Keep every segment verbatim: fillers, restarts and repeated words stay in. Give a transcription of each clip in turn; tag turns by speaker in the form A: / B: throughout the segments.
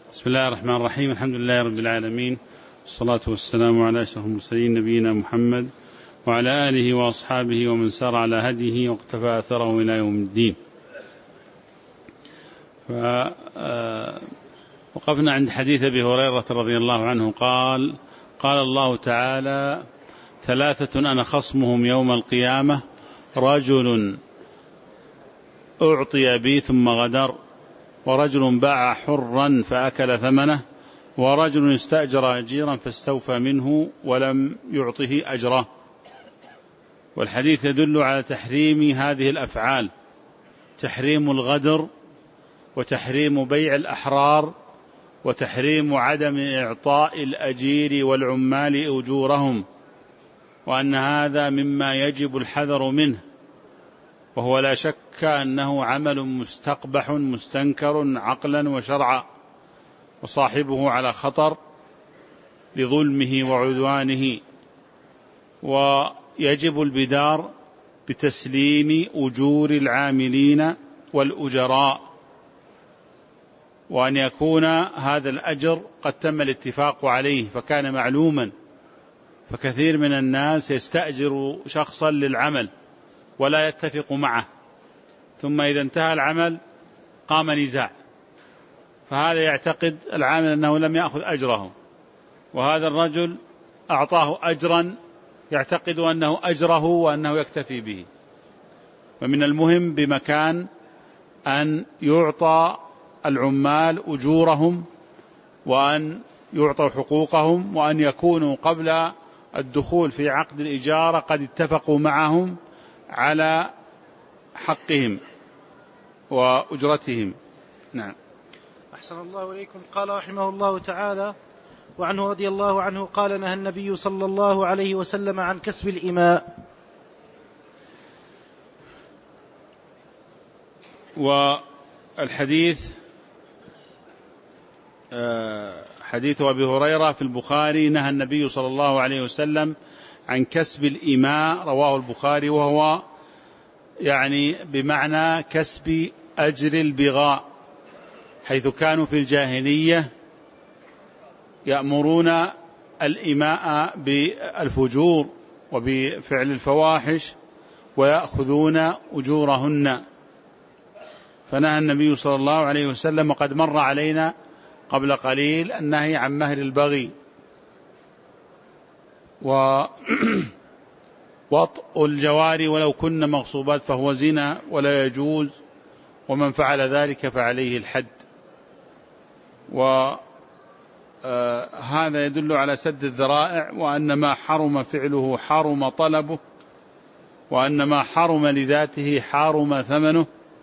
A: بسم الله الرحمن الرحيم. الحمد لله رب العالمين، والصلاة والسلام على أشرف المرسلين نبينا محمد وعلى آله وأصحابه ومن سار على هديه واقتفى أثره إلى يوم الدين. وقفنا عند حديث أبي هريرة رضي الله عنه قال: قال الله تعالى: ثلاثة أنا خصمهم يوم القيامة، رجل أعطي بي ثم غدر، ورجل باع حرا فأكل ثمنه، ورجل استأجر أجيرا فاستوفى منه ولم يعطه أجره. والحديث يدل على تحريم هذه الأفعال، تحريم الغدر، وتحريم بيع الأحرار، وتحريم عدم إعطاء الأجير والعمال أجورهم، وأن هذا مما يجب الحذر منه، وهو لا شك أنه عمل مستقبح مستنكر عقلا وشرعا، وصاحبه على خطر لظلمه وعدوانه. ويجب البدار بتسليم أجور العاملين والأجراء، وأن يكون هذا الأجر قد تم الاتفاق عليه فكان معلوما. فكثير من الناس يستأجر شخصا للعمل ولا يتفق معه، ثم إذا انتهى العمل قام نزاع، فهذا يعتقد العامل أنه لم يأخذ أجره، وهذا الرجل أعطاه أجرا يعتقد أنه أجره وأنه يكتفي به. ومن المهم بمكان أن يعطى العمال أجورهم، وأن يعطوا حقوقهم، وأن يكونوا قبل الدخول في عقد الإجارة قد اتفقوا معهم على حقهم وأجرتهم. نعم.
B: أحسن الله إليكم. قال رحمه الله تعالى: وعنه رضي الله عنه قال: نهى النبي صلى الله عليه وسلم عن كسب الإماء.
A: والحديث حديث أبي هريرة في البخاري: نهى النبي صلى الله عليه وسلم عن كسب الإماء، رواه البخاري، وهو يعني بمعنى كسب أجر البغاء، حيث كانوا في الجاهلية يأمرون الإماء بالفجور وبفعل الفواحش ويأخذون أجورهن. فنهى النبي صلى الله عليه وسلم، وقد مر علينا قبل قليل النهي عن مهر البغي و وطء الجواري ولو كن مغصوبات فهو زنا ولا يجوز، ومن فعل ذلك فعليه الحد. وهذا يدل على سد الذرائع، وأن ما حرم فعله حرم طلبه، وأن ما حرم لذاته حرم ثمنه.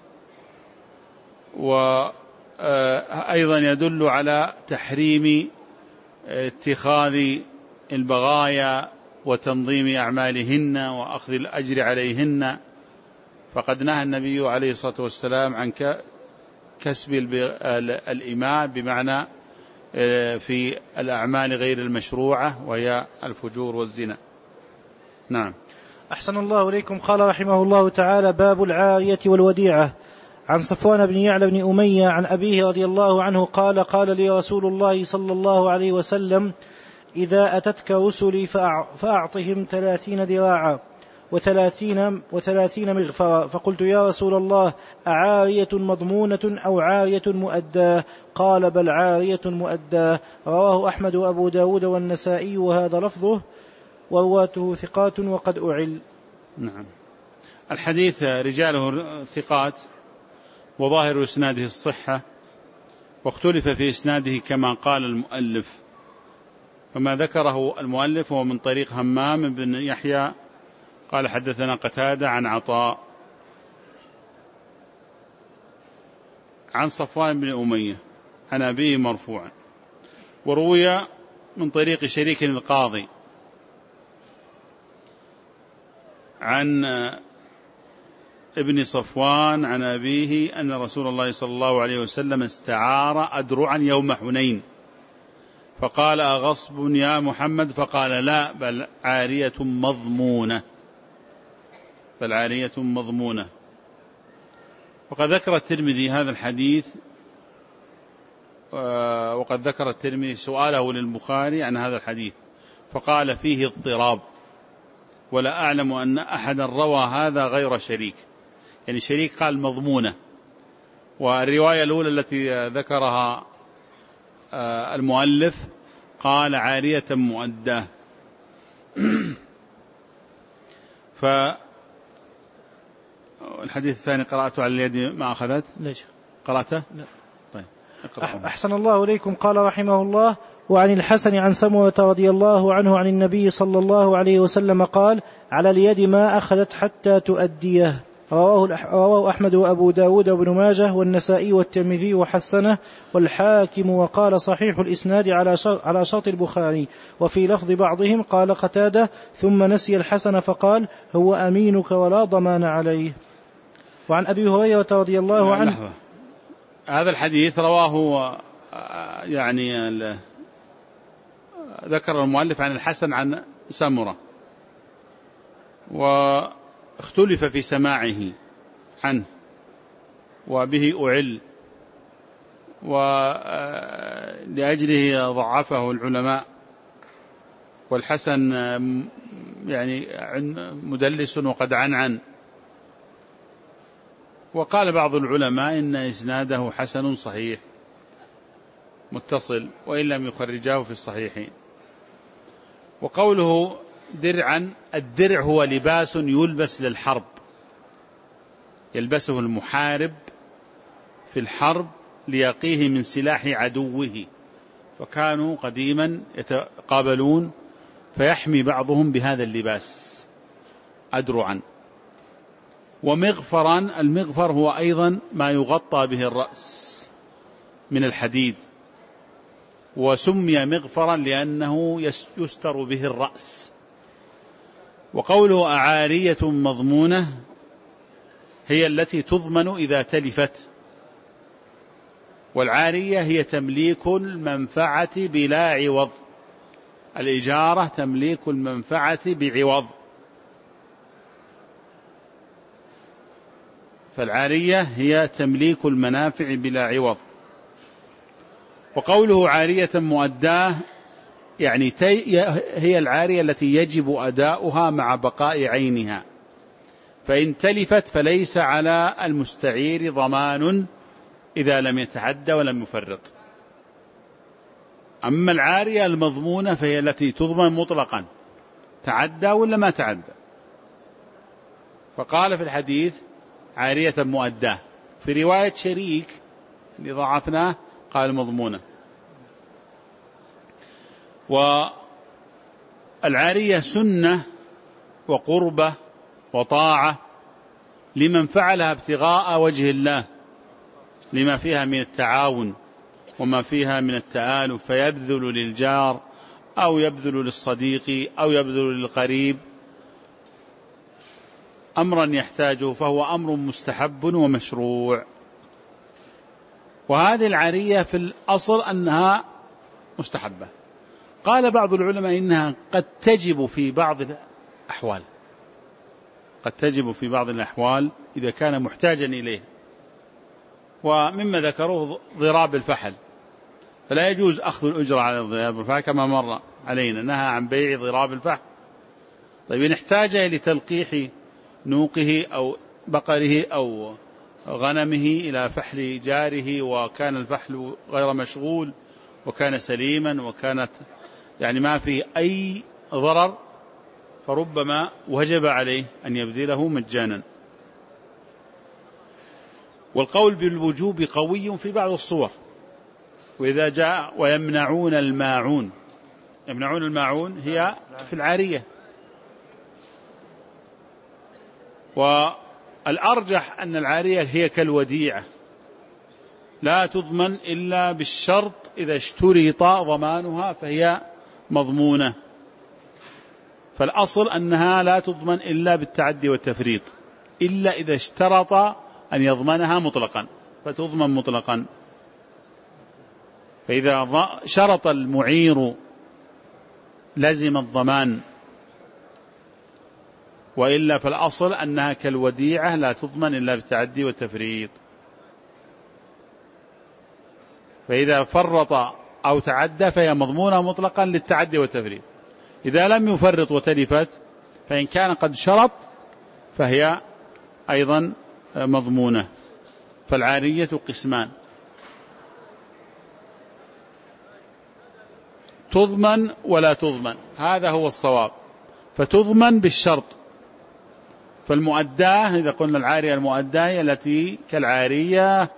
A: وأيضا يدل على تحريم اتخاذ البغايا وتنظيم أعمالهن وأخذ الأجر عليهن. فقد نهى النبي عليه الصلاة والسلام عن كسب الإماء بمعنى في الأعمال غير المشروعة، وهي الفجور والزنا. نعم.
B: أحسن الله إليكم. قال رحمه الله تعالى: باب العارية والوديعة. عن صفوان بن يعلى بن أمية عن أبيه رضي الله عنه قال: قال لي رسول الله صلى الله عليه وسلم: إذا أتتك رسلي فأعطهم ثلاثين ذراعا وثلاثين, وثلاثين مغفرا. فقلت: يا رسول الله، أعارية مضمونة أو عارية مؤداة؟ قال: بل عارية مؤداة. رواه أحمد وأبو داود والنسائي، وهذا لفظه، ورواته ثقات وقد أعل.
A: نعم. الحديث رجاله ثقات، وظاهر إسناده الصحة، واختلف في إسناده كما قال المؤلف. فما ذكره المؤلف هو من طريق همام بن يحيى قال: حدثنا قتادة عن عطاء عن صفوان بن أمية عن أبيه مرفوعا، وروي من طريق شريك القاضي عن ابن صفوان عن أبيه أن رسول الله صلى الله عليه وسلم استعار أدرعا يوم حنين، فقال: أغصب يا محمد؟ فقال: لا، بل عارية مضمونة، بل عارية مضمونة. وقد ذكر الترمذي هذا الحديث وقد ذكر الترمذي سؤاله للبخاري عن هذا الحديث فقال فيه اضطراب، ولا أعلم أن أحدا روى هذا غير شريك. يعني شريك قال مضمونة، والرواية الأولى التي ذكرها المؤلف قال عارية مؤداه. فالحديث الثاني قرأته على اليد ما أخذت.
B: ليش
A: قرأته؟
B: لا.
A: طيب
B: أحسن الله إليكم. قال رحمه الله: وعن الحسن عن سمرة رضي الله عنه عن النبي صلى الله عليه وسلم قال: على اليد ما أخذت حتى تؤديه. رواه, رواه أحمد وأبو داود وابن ماجه والنسائي والترمذي وحسنه والحاكم، وقال صحيح الإسناد على شرط البخاري. وفي لفظ بعضهم قال قتادة: ثم نسي الحسن فقال: هو أمينك ولا ضمان عليه. وعن أبي هريرة رضي الله عنه.
A: لحظة. هذا الحديث رواه يعني ذكر المؤلف عن الحسن عن سمرة، واختلف في سماعه عنه وبه أعل، ولأجله ضعفه العلماء. والحسن يعني مدلس وقد عنعن. وقال بعض العلماء إن إسناده حسن صحيح متصل وإن لم يخرجاه في الصحيحين. وقوله درعا، الدرع هو لباس يلبس للحرب، يلبسه المحارب في الحرب ليقيه من سلاح عدوه، فكانوا قديما يتقابلون فيحمي بعضهم بهذا اللباس أدرعا. ومغفرا، المغفر هو أيضا ما يغطى به الرأس من الحديد، وسمي مغفرا لأنه يستر به الرأس. وقوله أعارية مضمونة هي التي تضمن إذا تلفت، والعارية هي تمليك المنفعة بلا عوض، الإجارة تمليك المنفعة بعوض، فالعارية هي تمليك المنافع بلا عوض. وقوله عارية مؤداه يعني هي العارية التي يجب أداؤها مع بقاء عينها، فإن تلفت فليس على المستعير ضمان إذا لم يتعدى ولم يفرط. أما العارية المضمونة فهي التي تضمن مطلقا، تعدى ولا ما تعدى. فقال في الحديث عارية مؤداه. في رواية شريك اللي ضعفناه قال مضمونة. والعارية سنة وقربة وطاعة لمن فعلها ابتغاء وجه الله، لما فيها من التعاون وما فيها من التآلف، فيبذل للجار أو يبذل للصديق أو يبذل للقريب أمرا يحتاجه، فهو أمر مستحب ومشروع. وهذه العارية في الأصل أنها مستحبة. قال بعض العلماء إنها قد تجب في بعض الأحوال، قد تجب في بعض الأحوال إذا كان محتاجا إليه. ومما ذكروه ضراب الفحل، فلا يجوز أخذ الأجرة على ضراب الفحل كما مر علينا، نهى عن بيع ضراب الفحل. طيب إن احتاج لتلقيح نوقه أو بقره أو غنمه إلى فحل جاره، وكان الفحل غير مشغول وكان سليما وكانت يعني ما فيه أي ضرر، فربما وجب عليه أن يبذله مجانا. والقول بالوجوب قوي في بعض الصور. وإذا جاء ويمنعون الماعون، يمنعون الماعون هي في العارية. والأرجح أن العارية هي كالوديعة، لا تضمن إلا بالشرط، إذا اشترط ضمانها فهي مضمونة. فالأصل أنها لا تضمن إلا بالتعدي والتفريط، إلا إذا اشترط أن يضمنها مطلقا فتضمن مطلقا. فإذا شرط المعير لزم الضمان، وإلا فالأصل أنها كالوديعة لا تضمن إلا بالتعدي والتفريط. فإذا فرط أو تعدى فهي مضمونة مطلقا للتعدي والتفريط. إذا لم يفرط وتلفت فإن كان قد شرط فهي أيضا مضمونة. فالعارية قسمان: تضمن ولا تضمن، هذا هو الصواب. فتضمن بالشرط. فالمؤداة إذا قلنا العارية المؤداة هي التي كالعارية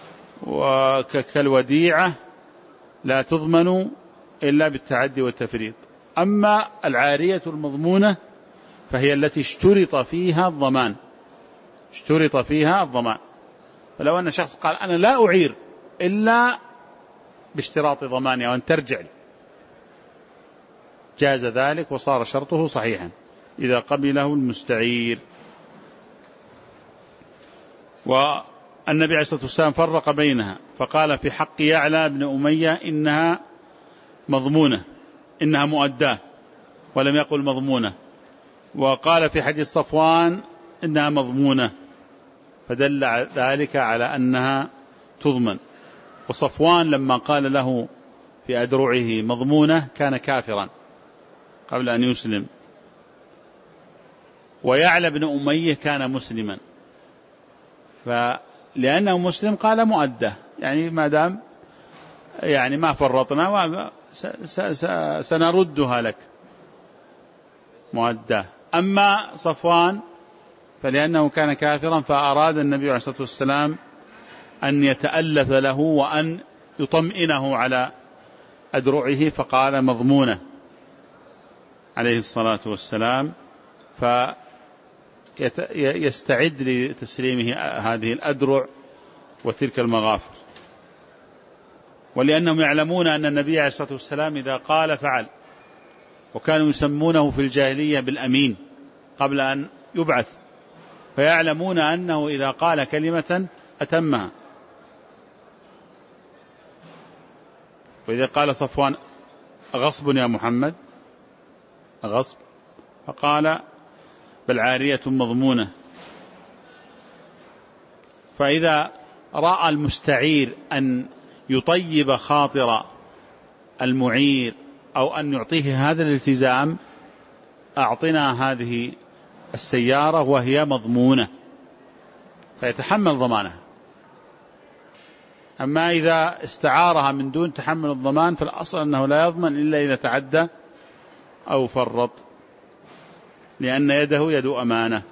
A: وكالوديعة لا تضمن إلا بالتعدي والتفريط. أما العارية المضمونة فهي التي اشترط فيها الضمان، اشترط فيها الضمان. فلو أن شخص قال أنا لا أعير إلا باشتراط ضماني وأن ترجع لي، جاز ذلك وصار شرطه صحيحا إذا قبله المستعير. والنبي عليه الصلاة والسلام فرق بينها فقال في حق يعلى بن أمية إنها مضمونة، إنها مؤداة، ولم يقل مضمونة. وقال في حديث صفوان إنها مضمونة، فدل ذلك على أنها تضمن. وصفوان لما قال له في أدرعه مضمونة كان كافرا قبل أن يسلم، ويعلى بن أمية كان مسلما، فلأنه مسلم قال مؤدة، يعني ما دام يعني ما فرطنا سنردها لك مؤدة. أما صفوان فلأنه كان كافرا فأراد النبي عليه الصلاة والسلام أن يتألف له وأن يطمئنه على أدرعه فقال مضمونة عليه الصلاة والسلام، فيستعد لتسليمه هذه الأدرع وتلك المغافر. ولأنهم يعلمون أن النبي عليه الصلاة والسلام إذا قال فعل، وكانوا يسمونه في الجاهلية بالأمين قبل أن يبعث، فيعلمون أنه إذا قال كلمة أتمها. وإذا قال صفوان غصب يا محمد غصب، فقال بل عارية مضمونة. فإذا رأى المستعير أن يطيب خاطر المعير أو أن يعطيه هذا الالتزام، أعطنا هذه السيارة وهي مضمونة، فيتحمل ضمانها. أما إذا استعارها من دون تحمل الضمان فالأصل أنه لا يضمن إلا إذا تعدى أو فرط، لأن يده يد أمانة.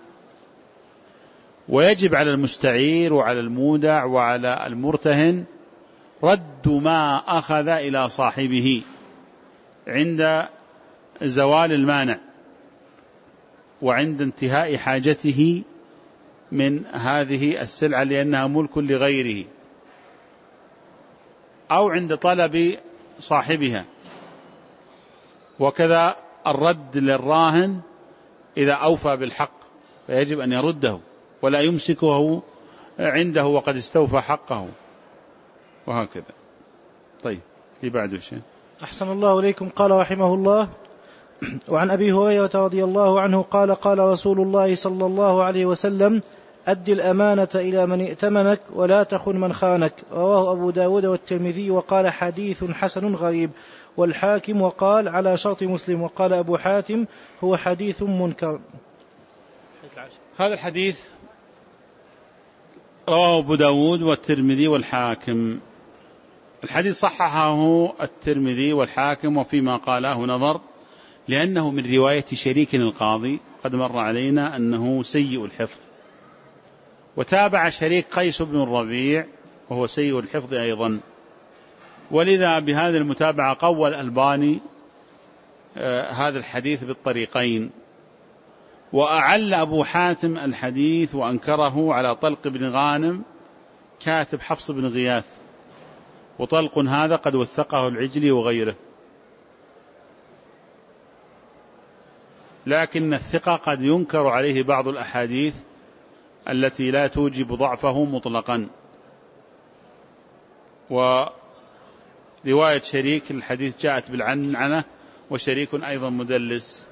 A: ويجب على المستعير وعلى المودع وعلى المرتهن رد ما أخذ إلى صاحبه عند زوال المانع وعند انتهاء حاجته من هذه السلعة لأنها ملك لغيره، أو عند طلب صاحبها. وكذا الرد للراهن إذا أوفى بالحق فيجب أن يرده ولا يمسكه عنده وقد استوفى حقه، وهكذا. طيب اللي بعده شيء.
B: أحسن الله إليكم. قال رحمه الله: وعن أبي هريرة رضي الله عنه قال قال رسول الله صلى الله عليه وسلم: أد الأمانة إلى من ائتمنك ولا تخن من خانك. رواه أبو داود والترمذي وقال حديث حسن غريب، والحاكم وقال على شرط مسلم، وقال أبو حاتم هو حديث منكر.
A: هذا الحديث رواه أبو داود والترمذي والحاكم. الحديث صححه الترمذي والحاكم، وفيما قاله نظر، لأنه من رواية شريك القاضي، قد مر علينا أنه سيء الحفظ، وتابع شريك قيس بن الربيع وهو سيء الحفظ أيضا، ولذا بهذه المتابعة قوى الألباني آه هذا الحديث بالطريقين. وأعل أبو حاتم الحديث وأنكره على طلق بن غانم كاتب حفص بن غياث، وطلق هذا قد وثقه العجلي وغيره، لكن الثقة قد ينكر عليه بعض الأحاديث التي لا توجب ضعفه مطلقا. ورواية شريك الحديث جاءت بالعنعنة، وشريك أيضا مدلس،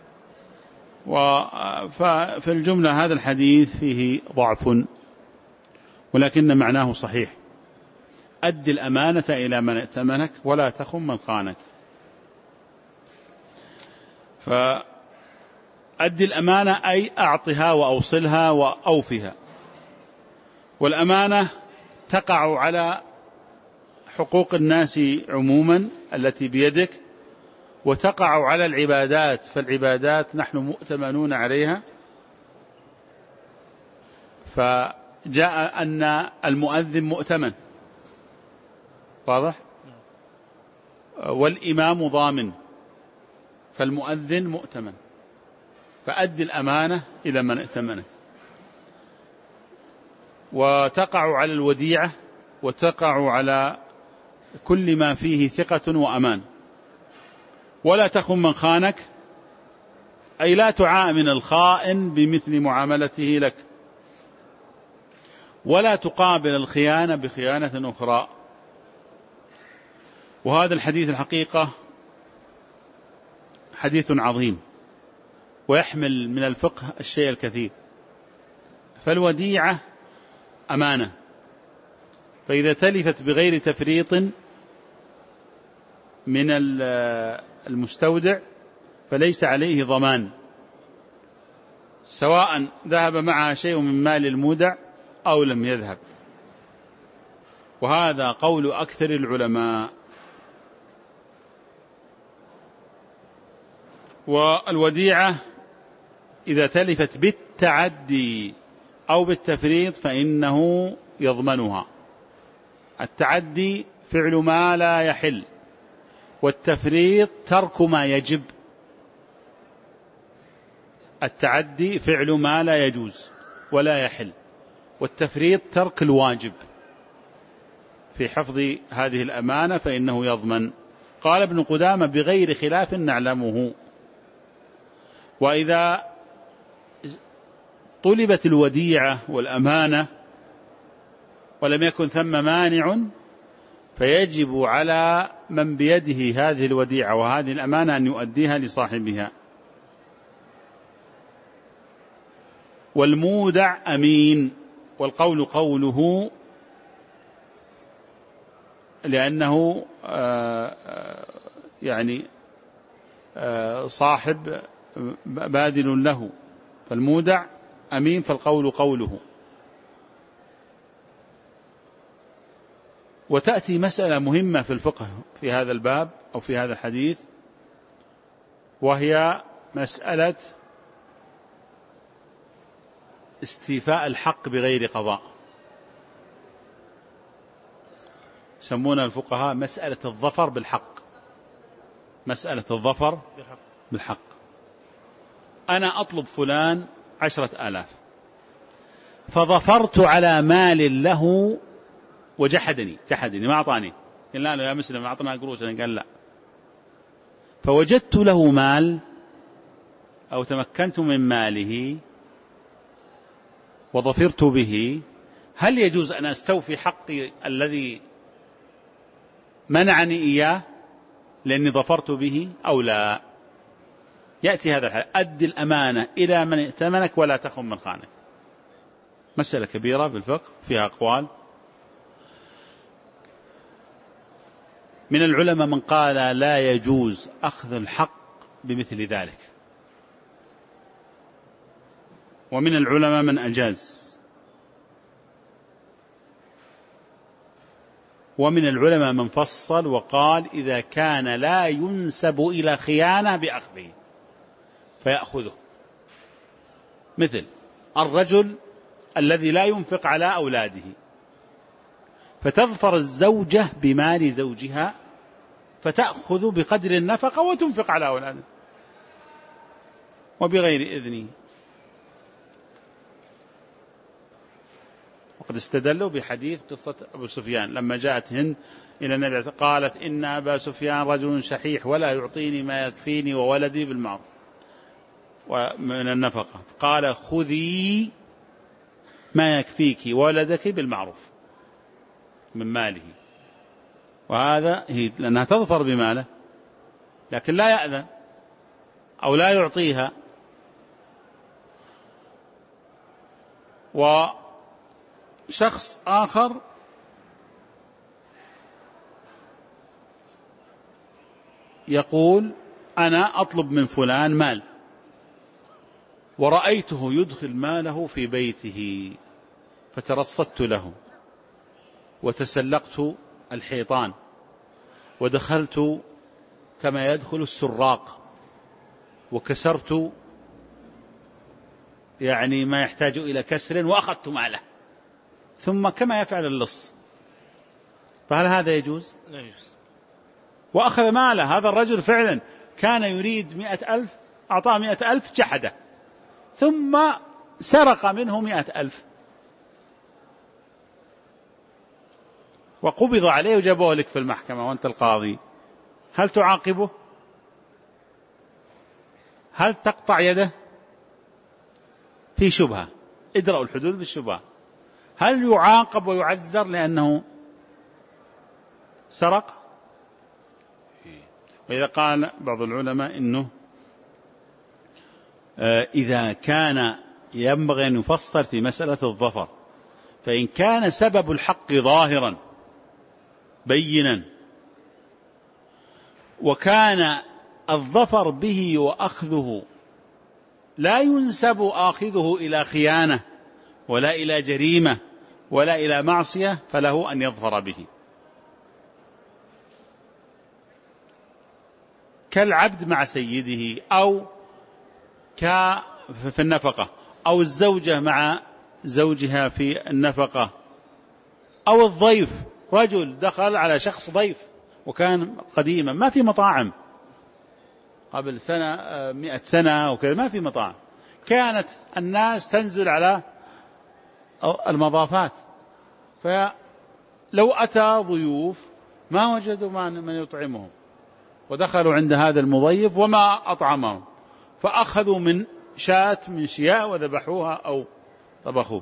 A: وفي الجملة هذا الحديث فيه ضعف ولكن معناه صحيح. أد الأمانة إلى من ائتمنك ولا تخن من خانك. فأد الأمانة أي أعطها وأوصلها وأوفها. والأمانة تقع على حقوق الناس عموما التي بيدك، وتقع على العبادات، فالعبادات نحن مؤتمنون عليها. فجاء أن المؤذن مؤتمن، واضح؟ والإمام ضامن، فالمؤذن مؤتمن. فأد الأمانة إلى من ائتمنك. وتقع على الوديعة، وتقع على كل ما فيه ثقة وأمان. ولا تخن من خانك، أي لا تعامل الخائن بمثل معاملته لك، ولا تقابل الخيانة بخيانة أخرى. وهذا الحديث الحقيقة حديث عظيم، ويحمل من الفقه الشيء الكثير. فالوديعة أمانة، فإذا تلفت بغير تفريط من المستودع فليس عليه ضمان، سواء ذهب معها شيء من مال المودع أو لم يذهب. وهذا قول أكثر العلماء. والوديعة إذا تلفت بالتعدي أو بالتفريط فإنه يضمنها. التعدي فعل ما لا يحل، والتفريط ترك ما يجب. التعدي فعل ما لا يجوز ولا يحل، والتفريط ترك الواجب. في حفظ هذه الأمانة فإنه يضمن. قال ابن قدامة بغير خلاف نعلمه. وإذا طلبت الوديعة والأمانة ولم يكن ثم مانع فيجب على من بيده هذه الوديعة وهذه الأمانة أن يؤديها لصاحبها. والمودع أمين، والقول قوله، لأنه يعني صاحب باذل له، فالمودع أمين فالقول قوله. وتأتي مسألة مهمة في الفقه في هذا الباب أو في هذا الحديث، وهي مسألة استيفاء الحق بغير قضاء. يسمون الفقهاء مسألة الظفر بالحق. مسألة الظفر بالحق. أنا أطلب فلان عشرة آلاف، فظفرت على مال له وجحدني، جحدني ما أعطاني، قال لا يا مسلم أعطنا قروش، قال لا. فوجدت له مال أو تمكنت من ماله وظفرت به، هل يجوز أن أستوفي حقي الذي منعني إياه لأني ظفرت به أو لا؟ يأتي هذا الحال: أد الأمانة إلى من ائتمنك ولا تخن من خانك. مسألة كبيرة بالفقه فيها أقوال. من العلماء من قال لا يجوز أخذ الحق بمثل ذلك، ومن العلماء من أجاز، ومن العلماء من فصل وقال إذا كان لا ينسب إلى خيانة بأخذه فيأخذه. مثل الرجل الذي لا ينفق على أولاده، فتظفر الزوجة بمال زوجها فتأخذ بقدر النفقة وتنفق على أولاده وبغير إذنه. وقد استدلوا بحديث قصة أبو سفيان لما جاءت هند إلى النبي قالت إن أبا سفيان رجل شحيح ولا يعطيني ما يكفيني وولدي بالمعروف ومن النفقة، قال خذي ما يكفيك وولدك بالمعروف من ماله. وهذا هي لأنها تظفر بماله لكن لا يأذن أو لا يعطيها. وشخص آخر يقول أنا أطلب من فلان مال، ورأيته يدخل ماله في بيته فترصدت له وتسلقت الحيطان ودخلت كما يدخل السراق وكسرت يعني ما يحتاج إلى كسر وأخذت ماله، ثم كما يفعل اللص، فهل هذا يجوز؟
B: لا يجوز.
A: وأخذ ماله. هذا الرجل فعلا كان يريد مئة ألف، أعطاه مئة ألف جحده، ثم سرق منه مئة ألف وقبض عليه وجابوه لك في المحكمة وأنت القاضي، هل تعاقبه؟ هل تقطع يده؟ في شبهة، ادرأوا الحدود بالشبهة. هل يعاقب ويعذر لأنه سرق؟ وإذا قال بعض العلماء إنه إذا كان ينبغي أن يفصل في مسألة الظفر، فإن كان سبب الحق ظاهرا بينا وكان الظفر به وأخذه لا ينسب آخذه إلى خيانة ولا إلى جريمة ولا إلى معصية، فله أن يظفر به، كالعبد مع سيده، أو في النفقة، أو الزوجة مع زوجها في النفقة، أو الضيف، رجل دخل على شخص ضيف وكان قديما ما في مطاعم قبل سنة مئة سنة وكذا، ما في مطاعم، كانت الناس تنزل على المضافات، فلو أتى ضيوف ما وجدوا من يطعمهم ودخلوا عند هذا المضيف وما أطعمهم، فأخذوا من شاة من شياء وذبحوها أو طبخوه.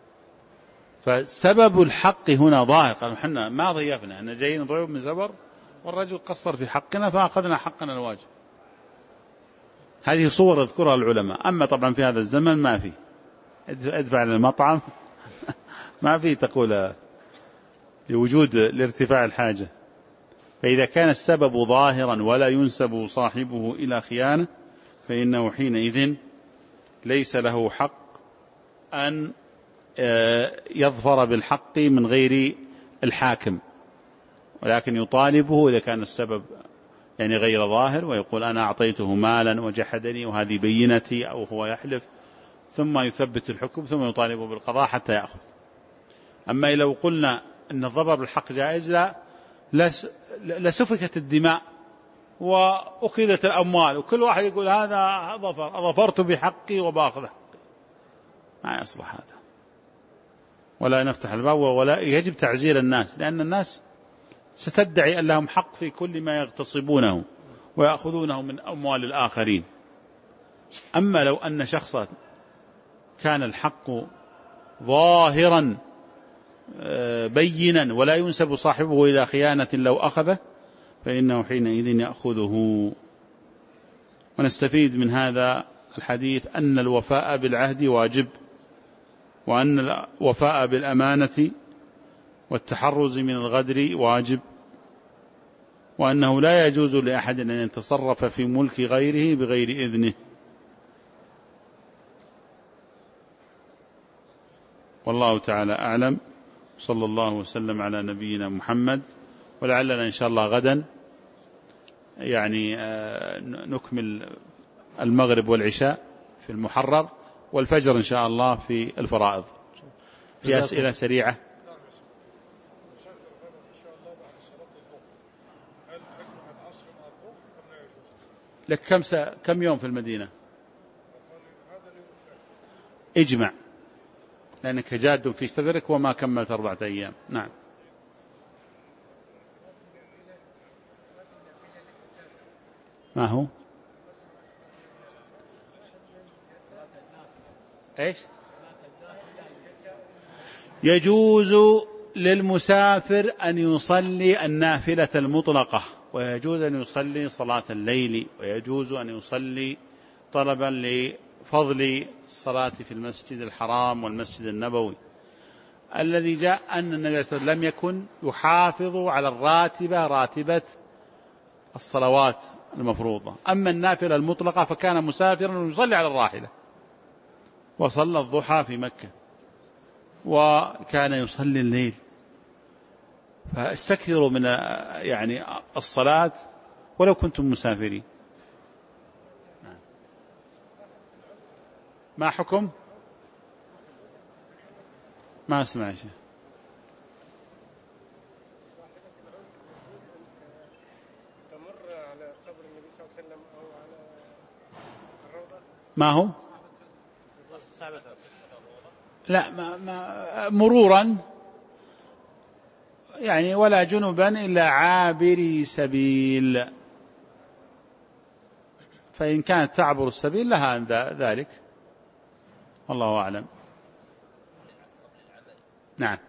A: فسبب الحق هنا ظاهر، قالوا حنا ما ضيفنا، احنا جايين نضيف من زبر والرجل قصر في حقنا فأخذنا حقنا الواجب. هذه صور يذكرها العلماء. أما طبعا في هذا الزمن ما في، ادفع للمطعم ما في تقول لوجود لارتفاع الحاجة. فإذا كان السبب ظاهرا ولا ينسب صاحبه إلى خيانة فإنه حينئذ ليس له حق أن يظفر بالحق من غير الحاكم، ولكن يطالبه إذا كان السبب يعني غير ظاهر، ويقول أنا أعطيته مالا وجحدني وهذه بينتي، أو هو يحلف ثم يثبت الحكم ثم يطالبه بالقضاء حتى يأخذ. أما لو قلنا أن الظفر بالحق جائز لا لسفكت الدماء وأخذت الأموال وكل واحد يقول هذا ظفر، ظفرت بحقي وبأخذ حقي، ما يصلح هذا، ولا نفتح الباب، ولا يجب تعزير الناس، لأن الناس ستدعي أن لهم حق في كل ما يغتصبونه ويأخذونه من أموال الآخرين. أما لو أن شخصا كان الحق ظاهرا بينا ولا ينسب صاحبه إلى خيانة لو أخذه فإنه حينئذ يأخذه. ونستفيد من هذا الحديث أن الوفاء بالعهد واجب، وأن الوفاء بالأمانة والتحرز من الغدر واجب، وأنه لا يجوز لأحد أن يتصرف في ملك غيره بغير إذنه. والله تعالى أعلم، صلى الله وسلم على نبينا محمد. ولعلنا إن شاء الله غدا يعني نكمل المغرب والعشاء في المحرر، والفجر إن شاء الله في الفرائض. في أسئلة سريعة. لك كم س... كم يوم في المدينة؟ اجمع، لأنك جاد في سفرك وما كملت أربعة أيام. نعم. ما هو إيش؟ يجوز للمسافر أن يصلي النافلة المطلقة، ويجوز أن يصلي صلاة الليل، ويجوز أن يصلي طلبا لفضل الصلاة في المسجد الحرام والمسجد النبوي. الذي جاء أن النبي صلى الله عليه وسلم لم يكن يحافظ على الراتبة راتبة الصلوات المفروضة. أما النافلة المطلقة فكان مسافرا ويصلي على الراحلة، وصلى الضحى في مكة، وكان يصلي الليل. فاستكثروا من يعني الصلاة ولو كنتم مسافرين. ما حكم؟ ما أسمع شيء.
C: تمر على قبر النبي صلى الله عليه وسلم أو على الروضة.
A: ما هو؟ لا ما ما مرورا يعني، ولا جنبا إلا عابري سبيل، فإن كانت تعبر السبيل لها عن ذلك، والله أعلم. نعم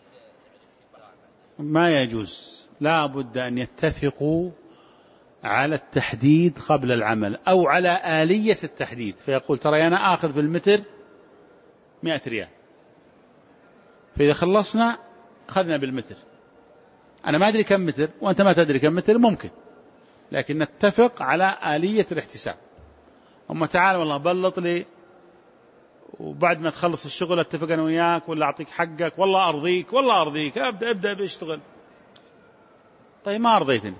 A: ما يجوز، لا بد أن يتفقوا على التحديد قبل العمل أو على آلية التحديد، فيقول ترى أنا آخذ في المتر مئة ريال، فإذا خلصنا أخذنا بالمتر، أنا ما أدري كم متر وأنت ما تدري كم متر، ممكن، لكن نتفق على آلية الاحتساب. أما تعال والله بلط لي وبعد ما تخلص الشغل اتفق أنا وياك، ولا أعطيك حقك، والله أرضيك والله أرضيك، أبدأ أبدأ باشتغل. طيب ما أرضيتني،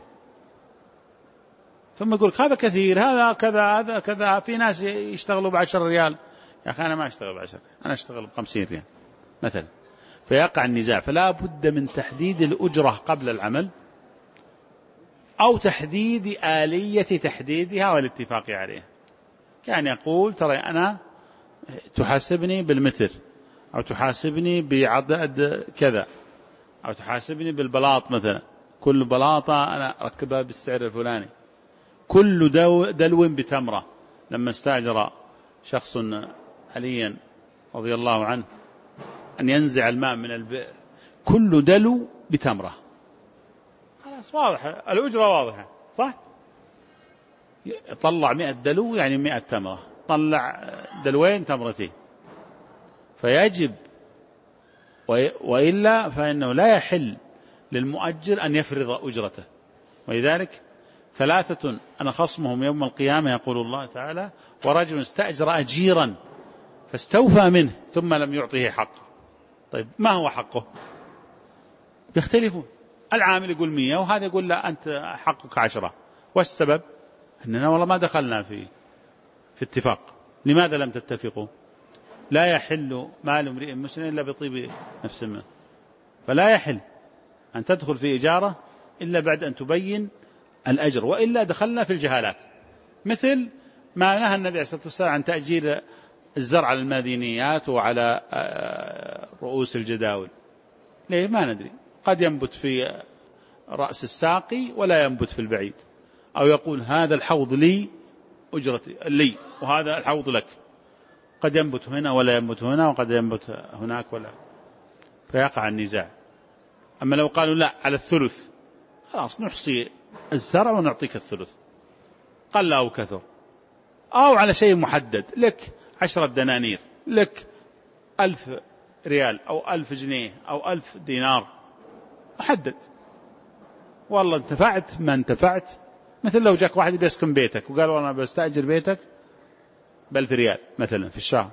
A: ثم يقول هذا كثير، هذا كذا هذا كذا. في ناس يشتغلوا بعشر ريال، يا أخي أنا ما أشتغل بعشر، أنا أشتغل بخمسين ريال مثلا، فيقع النزاع. فلا بد من تحديد الأجرة قبل العمل أو تحديد آلية تحديدها والاتفاق عليها. كان يقول ترى أنا تحاسبني بالمتر، أو تحاسبني بعدد كذا، أو تحاسبني بالبلاط مثلا، كل بلاطة أنا أركبها بالسعر الفلاني، كل دو دلو بتمرة. لما استأجر شخص عليا رضي الله عنه أن ينزع الماء من البئر، كل دلو بتمرة، خلاص واضح الأجرة واضحة صح؟ طلع مئة دلو يعني مئة تمرة، طلع دلوين تمرتين، فيجب، وإلا فإنه لا يحل للمؤجر أن يفرض أجرته. ولذلك ثلاثة أنا خصمهم يوم القيامة، يقول الله تعالى: ورجل استأجر أجيرا فاستوفى منه ثم لم يعطيه حقه. طيب ما هو حقه؟ يختلفون، العامل يقول مية وهذا يقول لا أنت حقك عشرة. والسبب أننا والله ما دخلنا في في اتفاق. لماذا لم تتفقوا؟ لا يحل مال امرئ مسلم إلا بطيب نفس منه، فلا يحل أن تدخل في إجارة إلا بعد أن تبين الأجر، وإلا دخلنا في الجهالات. مثل ما نهى النبي عليه الصلاة والسلام عن تأجير الزرع على المدينيات وعلى رؤوس الجداول. ليه؟ ما ندري، قد ينبت في رأس الساقي ولا ينبت في البعيد، أو يقول هذا الحوض لي أجرتي لي وهذا الحوض لك، قد ينبت هنا ولا ينبت هنا، وقد ينبت هناك ولا، فيقع النزاع. أما لو قالوا لا على الثلث، خلاص نحصي الزرع ونعطيك الثلث قل أو كثر، أو على شيء محدد، لك عشرة دنانير، لك ألف ريال أو ألف جنيه أو ألف دينار، محدد. والله انتفعت ما انتفعت. مثل لو جاك واحد بيسكن بيتك وقال والله أنا بستأجر بيتك بألف ريال مثلا في الشهر،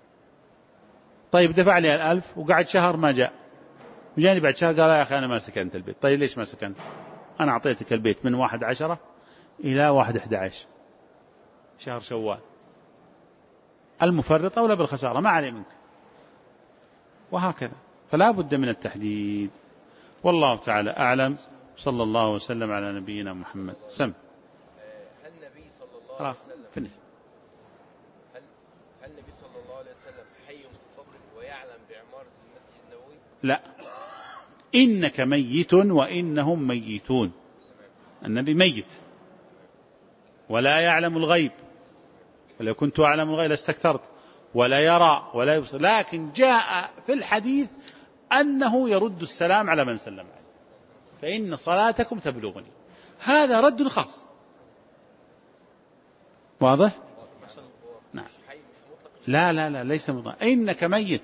A: طيب دفع لي الألف وقعد شهر ما جاء، وجاني بعد شهر قال يا أخي أنا ما سكنت البيت. طيب ليش ما سكنت؟ أنا أعطيتك البيت من واحد عشرة إلى واحد أحد عشر شهر شوال، المفرط أولى بالخسارة، ما عليه منك، وهكذا. فلا بد من التحديد، والله تعالى أعلم. صلى الله وسلم على نبينا محمد. سم
D: هل النبي صلى الله عليه وسلم هل هل النبي صلى الله عليه وسلم حي في قبره ويعلم بعمارة المسجد النبوي؟
A: لا، إنك ميت وإنهم ميتون. النبي ميت ولا يعلم الغيب، ولو كنت أعلم الغيب لاستكثرت، ولا يرى ولا يبصر، لكن جاء في الحديث أنه يرد السلام على من سلم عليه، فإن صلاتكم تبلغني. هذا رد خاص، واضح؟ نعم. لا لا لا ليس مطلق، إنك ميت.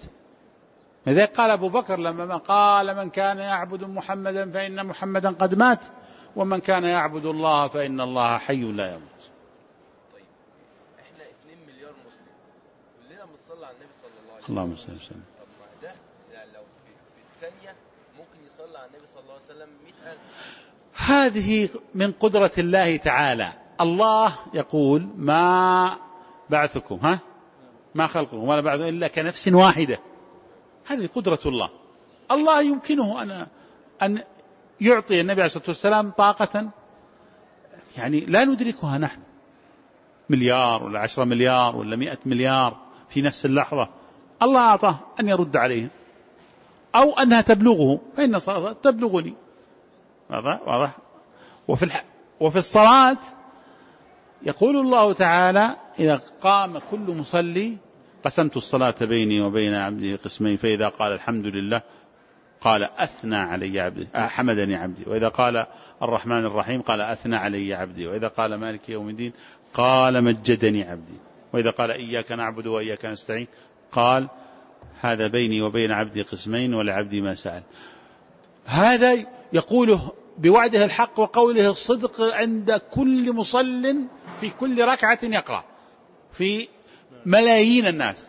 A: لذلك قال أبو بكر لما قال من كان يعبد محمدا فإن محمدا قد مات، ومن كان يعبد الله فإن الله حي لا يموت.
D: طيب احنا اتنين مليار مسلم كلنا بنصلي على النبي صلى الله عليه وسلم.
A: اللهم صل وسلم.
D: طب ما ده يعني لو في, في الثانية ممكن يصلي على النبي صلى الله عليه وسلم مئة ألف.
A: هذه من قدرة الله تعالى. الله يقول ما بعثكم ها ما خلقكم ولا بعث إلا كنفس واحدة. هذه قدرة الله. الله يمكنه أن أن يعطي النبي عليه الصلاة والسلام طاقة يعني لا ندركها نحن، مليار ولا عشرة مليار ولا مئة مليار في نفس اللحظة. الله أعطاه أن يرد عليهم أو أنها تبلغه، فإن الصلاة تبلغني. واضح. وفي الح... وفي الصلاة يقول الله تعالى إذا قام كل مصلي قسمت الصلاة بيني وبين عبدي قسمين، فإذا قال الحمد لله قال أثنى علي عبدي حمدني عبدي، وإذا قال الرحمن الرحيم قال أثنى علي عبدي، وإذا قال مالك يوم الدين قال مجدني عبدي، وإذا قال إياك نعبد وإياك نستعين قال هذا بيني وبين عبدي قسمين ولعبدي ما سأل. هذا يقوله بوعده الحق وقوله الصدق عند كل مصل في كل ركعة يقرأ في ملايين الناس.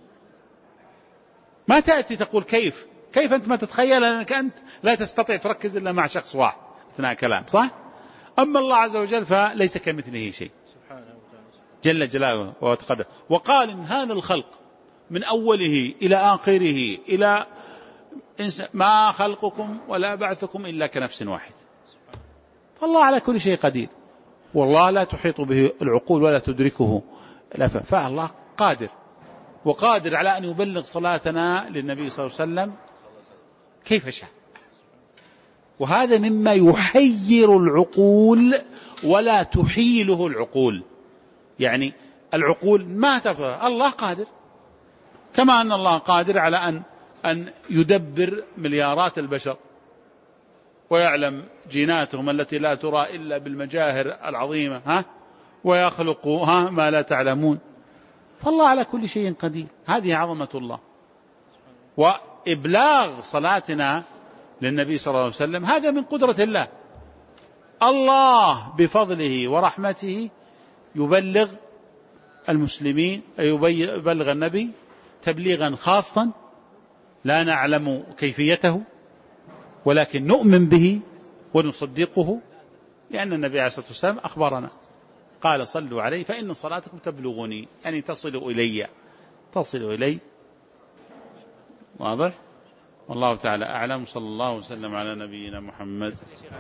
A: ما تأتي تقول كيف كيف أنت ما تتخيل أنك أنت لا تستطيع تركز إلا مع شخص واحد أثناء كلام، صح؟ أما الله عز وجل فليس كمثله شيء جل جلاله وتقدم. وقال إن هذا الخلق من أوله إلى آخره إلى ما خلقكم ولا بعثكم إلا كنفس واحد. فالله على كل شيء قدير، والله لا تحيط به العقول ولا تدركه الأفهام، فالله قادر وقادر على أن يبلغ صلاتنا للنبي صلى الله عليه وسلم كيف شاء. وهذا مما يحير العقول ولا تحيله العقول. يعني العقول ما تفهم، الله قادر، كما أن الله قادر على أن أن يدبر مليارات البشر ويعلم جيناتهم التي لا ترى إلا بالمجاهر العظيمة ها ويخلق ها ما لا تعلمون. فالله على كل شيء قدير. هذه عظمة الله. وإبلاغ صلاتنا للنبي صلى الله عليه وسلم هذا من قدرة الله. الله بفضله ورحمته يبلغ المسلمين، يبلغ النبي تبليغا خاصا لا نعلم كيفيته ولكن نؤمن به ونصدقه، لأن النبي عليه الصلاة والسلام أخبرنا قال صلوا عليه فإن صلاتكم تبلغني، يعني تصل إلي تصل إلي. واضح؟ والله تعالى أعلم. صلى الله وسلم على نبينا محمد.